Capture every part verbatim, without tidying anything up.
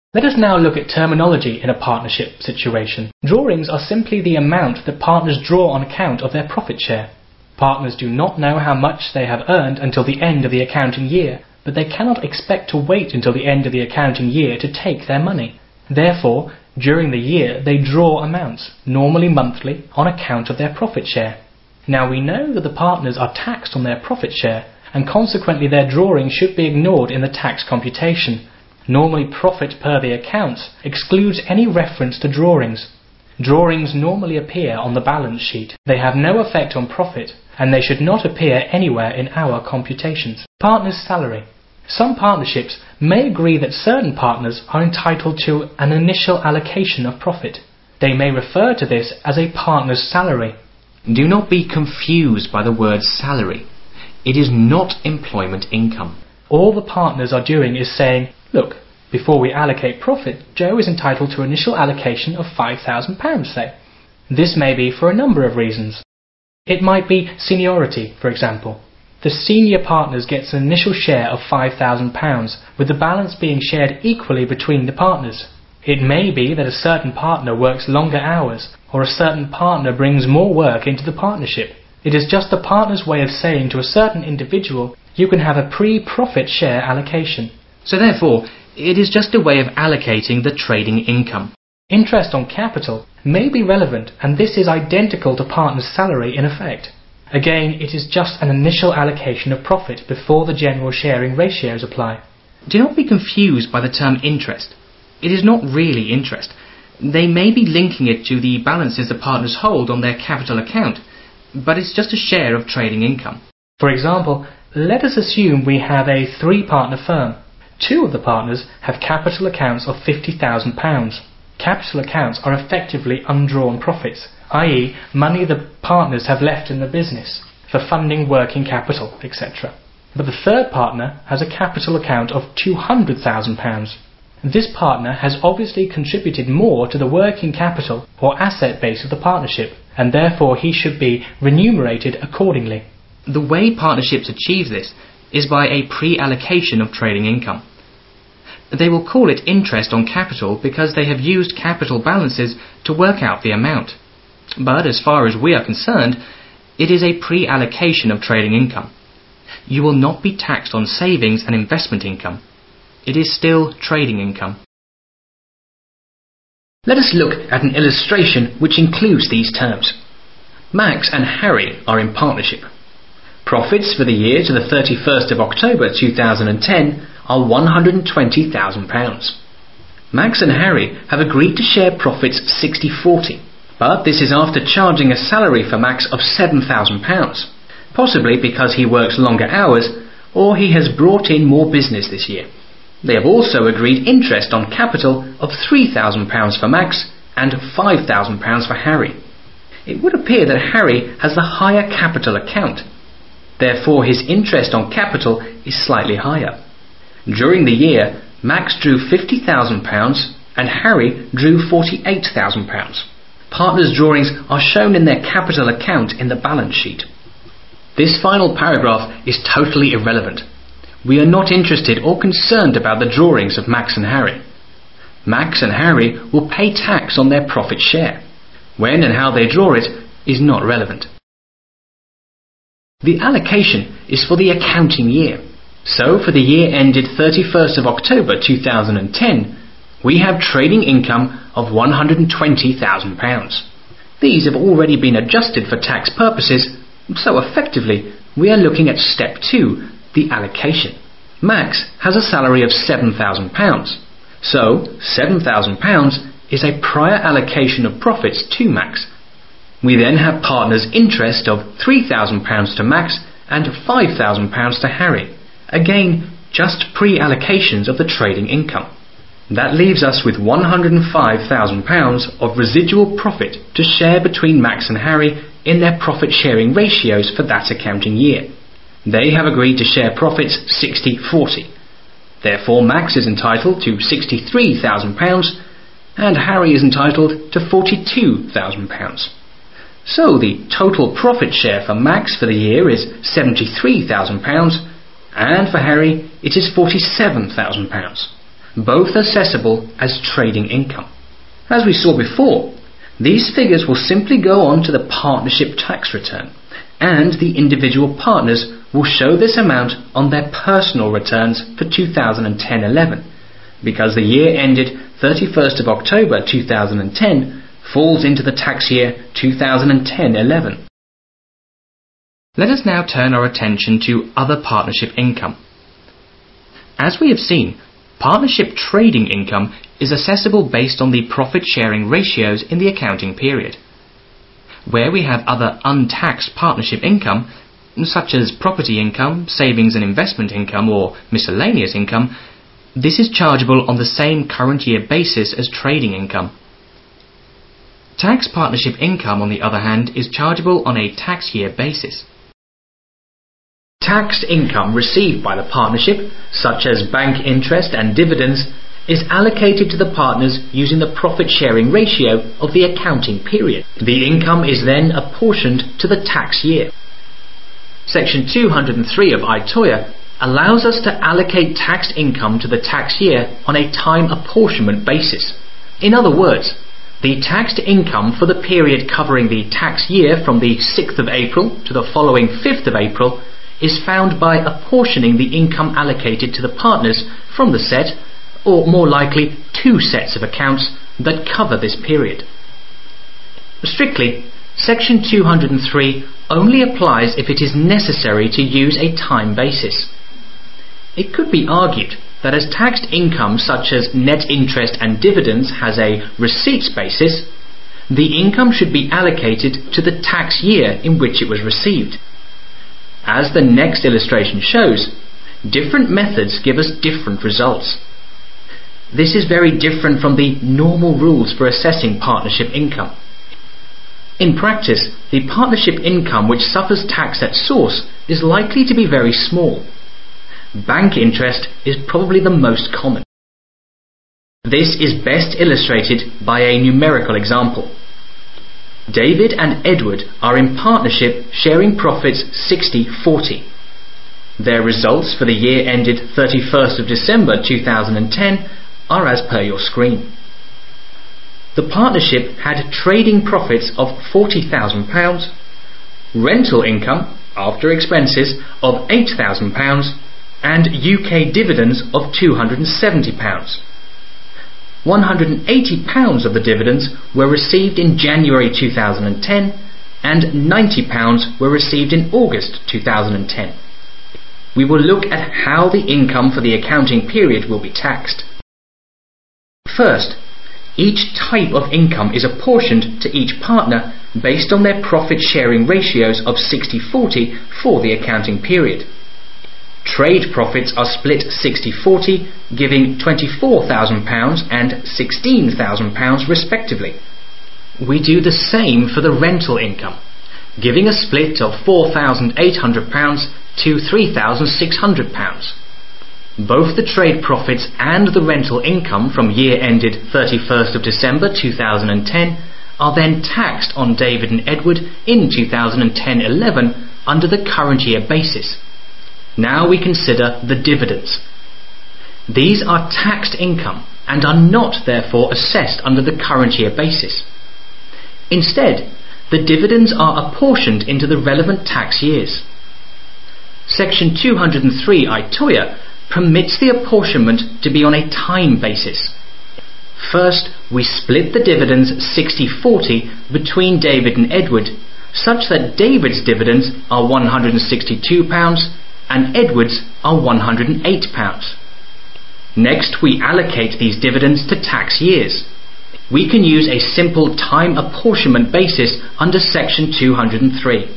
Let us now look at terminology in a partnership situation. Drawings are simply the amount that partners draw on account of their profit share. Partners do not know how much they have earned until the end of the accounting year, but they cannot expect to wait until the end of the accounting year to take their money. Therefore, during the year they draw amounts, normally monthly, on account of their profit share. Now we know that the partners are taxed on their profit share, and consequently their drawing should be ignored in the tax computation. Normally profit per the accounts excludes any reference to drawings. Drawings normally appear on the balance sheet. They have no effect on profit, and they should not appear anywhere in our computations. Partner's salary. Some partnerships may agree that certain partners are entitled to an initial allocation of profit. They may refer to this as a partner's salary. Do not be confused by the word salary. It is not employment income. All the partners are doing is saying, look, before we allocate profit, Joe is entitled to initial allocation of five thousand pounds, say. This may be for a number of reasons. It might be seniority, for example. The senior partners gets an initial share of five thousand pounds, with the balance being shared equally between the partners. It may be that a certain partner works longer hours, or a certain partner brings more work into the partnership. It is just the partner's way of saying to a certain individual, you can have a pre-profit share allocation. So therefore, it is just a way of allocating the trading income. Interest on capital may be relevant, and this is identical to partner's salary in effect. Again, it is just an initial allocation of profit before the general sharing ratios apply. Do not be confused by the term interest. It is not really interest. They may be linking it to the balances the partners hold on their capital account, but it's just a share of trading income. For example, let us assume we have a three-partner firm. Two of the partners have capital accounts of fifty thousand pounds. Capital accounts are effectively undrawn profits, that is money the partners have left in the business for funding working capital, et cetera. But the third partner has a capital account of two hundred thousand pounds. This partner has obviously contributed more to the working capital or asset base of the partnership, and therefore he should be remunerated accordingly. The way partnerships achieve this is by a pre-allocation of trading income. They will call it interest on capital because they have used capital balances to work out the amount. But as far as we are concerned, it is a pre-allocation of trading income. You will not be taxed on savings and investment income. It is still trading income. Let us look at an illustration which includes these terms. Max and Harry are in partnership. Profits for the year to the thirty-first of October two thousand ten are one hundred twenty thousand pounds. Max and Harry have agreed to share profits sixty forty, but this is after charging a salary for Max of seven thousand pounds, possibly because he works longer hours or he has brought in more business this year. They have also agreed interest on capital of three thousand pounds for Max and five thousand pounds for Harry. It would appear that Harry has the higher capital account. Therefore, his interest on capital is slightly higher. During the year, Max drew fifty thousand pounds and Harry drew forty-eight thousand pounds. Partners' drawings are shown in their capital account in the balance sheet. This final paragraph is totally irrelevant. We are not interested or concerned about the drawings of Max and Harry. Max and Harry will pay tax on their profit share. When and how they draw it is not relevant. The allocation is for the accounting year. So for the year ended thirty-first of October two thousand ten, we have trading income of one hundred twenty thousand pounds. These have already been adjusted for tax purposes, so effectively we are looking at step two, the allocation. Max has a salary of seven thousand pounds, so seven thousand pounds is a prior allocation of profits to Max. We then have partners' interest of three thousand pounds to Max and five thousand pounds to Harry. Again, just pre-allocations of the trading income. That leaves us with one hundred five thousand pounds of residual profit to share between Max and Harry in their profit-sharing ratios for that accounting year. They have agreed to share profits sixty forty. Therefore, Max is entitled to sixty-three thousand pounds and Harry is entitled to forty-two thousand pounds. So the total profit share for Max for the year is seventy-three thousand pounds and for Harry it is forty-seven thousand pounds. both assessable as trading income. As we saw before, these figures will simply go on to the partnership tax return, and the individual partners will show this amount on their personal returns for two thousand ten eleven, because the year ended thirty-first of October two thousand ten falls into the tax year two thousand ten eleven. Let us now turn our attention to other partnership income. As we have seen, partnership trading income is assessable based on the profit-sharing ratios in the accounting period. Where we have other untaxed partnership income, such as property income, savings and investment income, or miscellaneous income, this is chargeable on the same current year basis as trading income. Tax partnership income, on the other hand, is chargeable on a tax year basis. Taxed income received by the partnership, such as bank interest and dividends, is allocated to the partners using the profit-sharing ratio of the accounting period. The income is then apportioned to the tax year. Section two hundred three of I T O Y A allows us to allocate taxed income to the tax year on a time apportionment basis. In other words, the taxed income for the period covering the tax year from the sixth of April to the following fifth of April is found by apportioning the income allocated to the partners from the set, or more likely two sets of accounts that cover this period. Strictly, Section two hundred three only applies if it is necessary to use a time basis. It could be argued that as taxed income such as net interest and dividends has a receipts basis, the income should be allocated to the tax year in which it was received. As the next illustration shows, different methods give us different results. This is very different from the normal rules for assessing partnership income. In practice, the partnership income which suffers tax at source is likely to be very small. Bank interest is probably the most common. This is best illustrated by a numerical example. David and Edward are in partnership sharing profits sixty forty. Their results for the year ended thirty-first of December two thousand ten are as per your screen. The partnership had trading profits of forty thousand pounds, rental income, after expenses, of eight thousand pounds, and U K dividends of two hundred seventy pounds. one hundred eighty pounds of the dividends were received in January two thousand ten and ninety pounds were received in August two thousand ten. We will look at how the income for the accounting period will be taxed. First, each type of income is apportioned to each partner based on their profit-sharing ratios of sixty forty for the accounting period. Trade profits are split sixty forty, giving twenty-four thousand pounds and sixteen thousand pounds respectively. We do the same for the rental income, giving a split of four thousand eight hundred pounds to three thousand six hundred pounds. Both the trade profits and the rental income from year ended thirty-first of December two thousand ten are then taxed on David and Edward in two thousand ten eleven under the current year basis. Now we consider the dividends. These are taxed income and are not therefore assessed under the current year basis. Instead, the dividends are apportioned into the relevant tax years. Section two hundred three I T O Y A permits the apportionment to be on a time basis. First, we split the dividends sixty forty between David and Edward, such that David's dividends are one hundred sixty-two pounds and Edward's are one hundred eight pounds. Next, we allocate these dividends to tax years. We can use a simple time apportionment basis under Section two hundred three.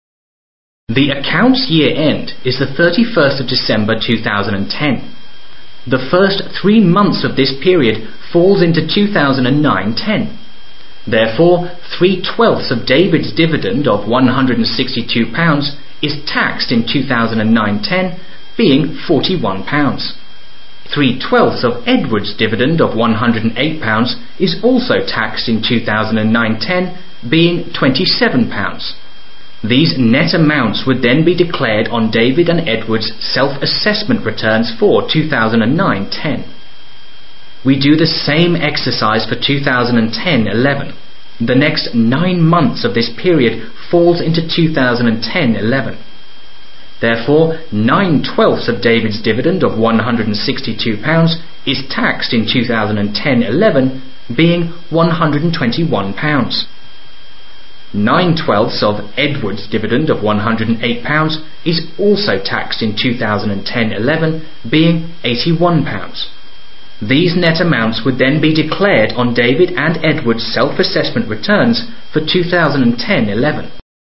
The accounts year end is the thirty-first of December two thousand ten. The first three months of this period falls into two thousand nine ten. Therefore, three twelfths of David's dividend of one hundred sixty-two pounds is taxed in two thousand nine ten, being forty-one pounds. three twelfths of Edward's dividend of one hundred eight pounds is also taxed in two thousand nine ten, being twenty-seven pounds. These net amounts would then be declared on David and Edward's self-assessment returns for two thousand nine ten. we do the same exercise for two thousand ten eleven. The next nine months of this period falls into two thousand ten eleven. Therefore, nine twelfths of David's dividend of one hundred sixty-two pounds is taxed in two thousand ten eleven, being one hundred twenty-one pounds. nine twelfths of Edward's dividend of one hundred eight pounds is also taxed in two thousand ten eleven, being eighty-one pounds. These net amounts would then be declared on David and Edward's self-assessment returns for two thousand ten eleven.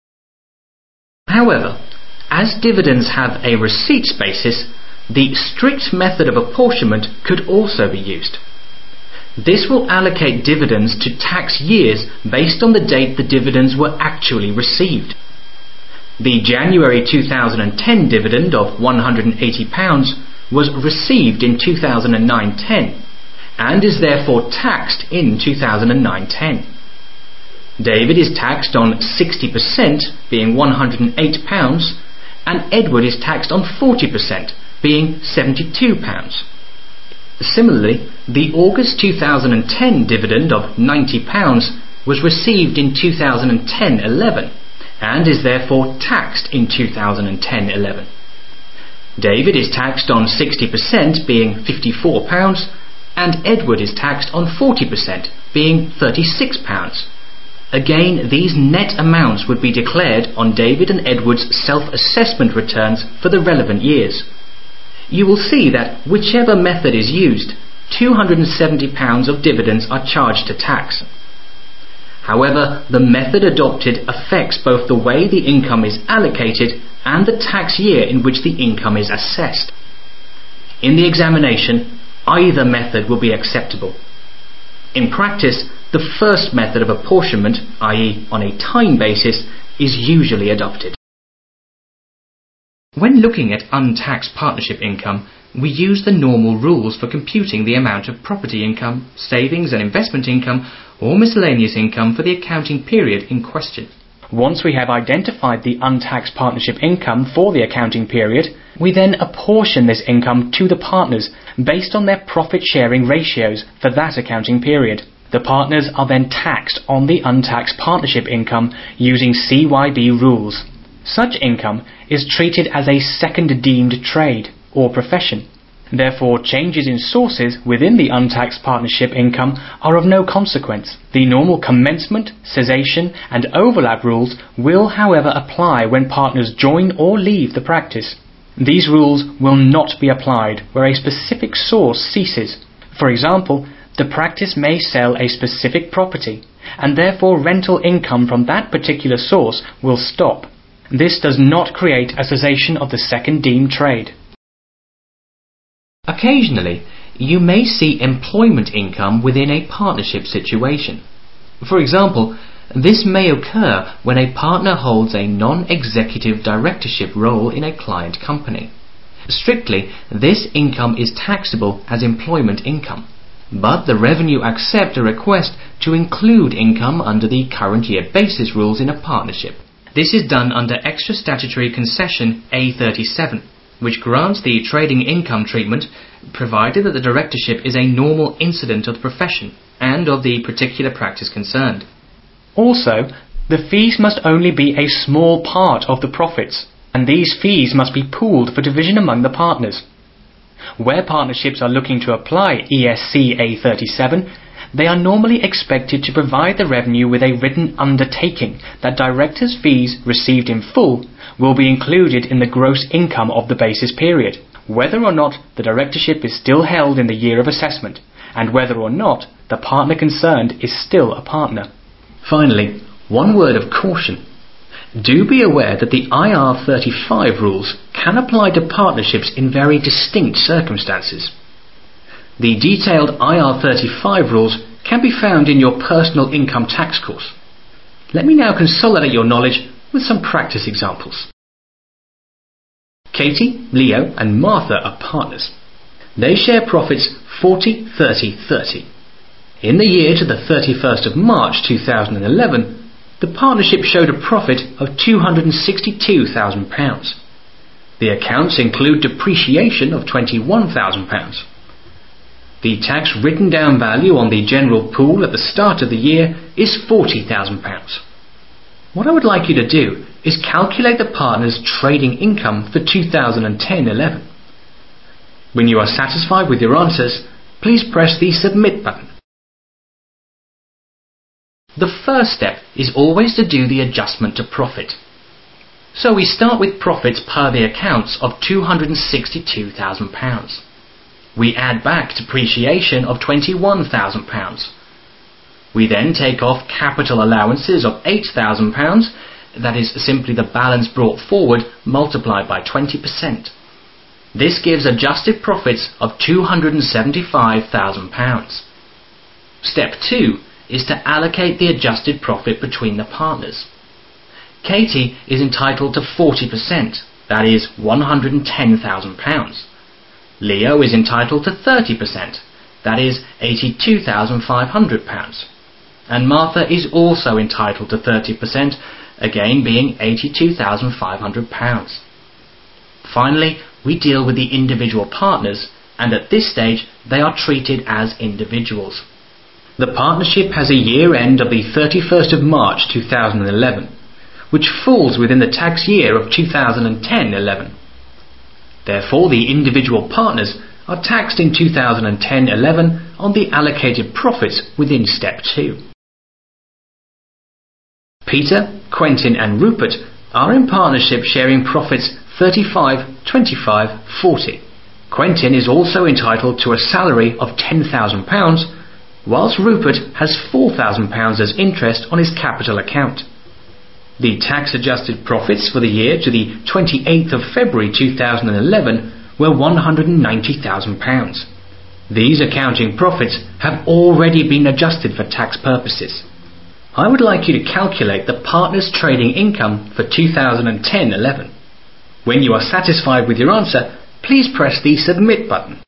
However, as dividends have a receipts basis, the strict method of apportionment could also be used. This will allocate dividends to tax years based on the date the dividends were actually received. The January two thousand ten dividend of one hundred eighty pounds was received in two thousand nine ten and is therefore taxed in two thousand nine ten. David is taxed on sixty percent, being one hundred eight pounds, and Edward is taxed on forty percent, being seventy-two pounds. Similarly, the August two thousand ten dividend of ninety pounds was received in two thousand ten eleven and is therefore taxed in two thousand ten eleven. David is taxed on sixty percent, being fifty-four pounds, and Edward is taxed on forty percent, being thirty-six pounds. Again, these net amounts would be declared on David and Edward's self-assessment returns for the relevant years. You will see that whichever method is used, two hundred seventy pounds of dividends are charged to tax. However, the method adopted affects both the way the income is allocated and the tax year in which the income is assessed. In the examination, either method will be acceptable. In practice, the first method of apportionment, that is on a time basis, is usually adopted. When looking at untaxed partnership income, we use the normal rules for computing the amount of property income, savings and investment income, or miscellaneous income for the accounting period in question. Once we have identified the untaxed partnership income for the accounting period, we then apportion this income to the partners based on their profit-sharing ratios for that accounting period. The partners are then taxed on the untaxed partnership income using C Y B rules. Such income is treated as a second deemed trade or profession. Therefore, changes in sources within the untaxed partnership income are of no consequence. The normal commencement, cessation and overlap rules will, however, apply when partners join or leave the practice. These rules will not be applied where a specific source ceases. For example, the practice may sell a specific property, and therefore rental income from that particular source will stop. This does not create a cessation of the second deemed trade. Occasionally, you may see employment income within a partnership situation. For example, this may occur when a partner holds a non-executive directorship role in a client company. Strictly, this income is taxable as employment income, but the revenue accept a request to include income under the current year basis rules in a partnership. This is done under Extra Statutory Concession A thirty-seven, which grants the trading income treatment provided that the directorship is a normal incident of the profession and of the particular practice concerned. Also, the fees must only be a small part of the profits, and these fees must be pooled for division among the partners. Where partnerships are looking to apply E S C A thirty-seven, they are normally expected to provide the revenue with a written undertaking that directors' fees received in full will be included in the gross income of the basis period, whether or not the directorship is still held in the year of assessment, and whether or not the partner concerned is still a partner. Finally, one word of caution. Do be aware that the I R thirty-five rules can apply to partnerships in very distinct circumstances. The detailed I R thirty-five rules can be found in your personal income tax course. Let me now consolidate your knowledge with some practice examples. Katie, Leo and Martha are partners. They share profits forty, thirty, thirty. In the year to the thirty-first of March two thousand eleven, the partnership showed a profit of two hundred sixty-two thousand pounds. The accounts include depreciation of twenty-one thousand pounds. The tax written down value on the general pool at the start of the year is forty thousand pounds. What I would like you to do is calculate the partner's trading income for two thousand ten eleven. When you are satisfied with your answers, please press the Submit button. The first step is always to do the adjustment to profit. So we start with profits per the accounts of two hundred sixty-two thousand pounds. We add back depreciation of twenty-one thousand pounds. We then take off capital allowances of eight thousand pounds, that is simply the balance brought forward multiplied by twenty percent. This gives adjusted profits of two hundred seventy-five thousand pounds. Step two is to allocate the adjusted profit between the partners. Katie is entitled to forty percent, that is one hundred ten thousand pounds. Leo is entitled to thirty percent, that is eighty-two thousand five hundred pounds. And Martha is also entitled to thirty percent, again being eighty-two thousand five hundred pounds. Finally, we deal with the individual partners, and at this stage they are treated as individuals. The partnership has a year end of the thirty-first of March two thousand eleven, which falls within the tax year of two thousand ten eleven. Therefore, the individual partners are taxed in two thousand ten eleven on the allocated profits within Step two. Peter, Quentin and Rupert are in partnership sharing profits thirty-five, twenty-five, forty. Quentin is also entitled to a salary of ten thousand pounds, whilst Rupert has four thousand pounds as interest on his capital account. The tax-adjusted profits for the year to the twenty-eighth of February two thousand eleven were one hundred ninety thousand pounds. These accounting profits have already been adjusted for tax purposes. I would like you to calculate the partner's trading income for two thousand ten eleven. When you are satisfied with your answer, please press the Submit button.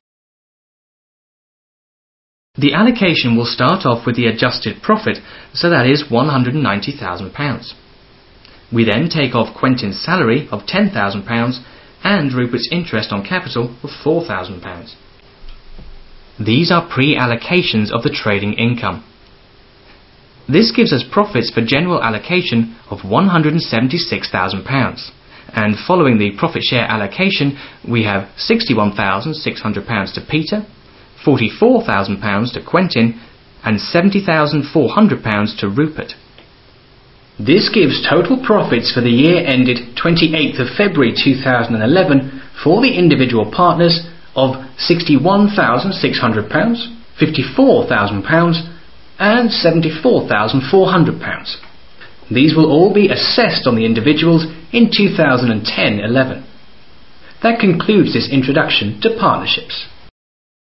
The allocation will start off with the adjusted profit, so that is one hundred ninety thousand pounds. We then take off Quentin's salary of ten thousand pounds and Rupert's interest on capital of four thousand pounds. These are pre-allocations of the trading income. This gives us profits for general allocation of one hundred seventy-six thousand pounds, and following the profit share allocation we have sixty-one thousand six hundred pounds to Peter, forty-four thousand pounds to Quentin and seventy thousand four hundred pounds to Rupert. This gives total profits for the year ended twenty-eighth of February two thousand eleven for the individual partners of sixty-one thousand six hundred pounds, fifty-four thousand pounds and seventy-four thousand four hundred pounds. These will all be assessed on the individuals in two thousand ten eleven. That concludes this introduction to partnerships.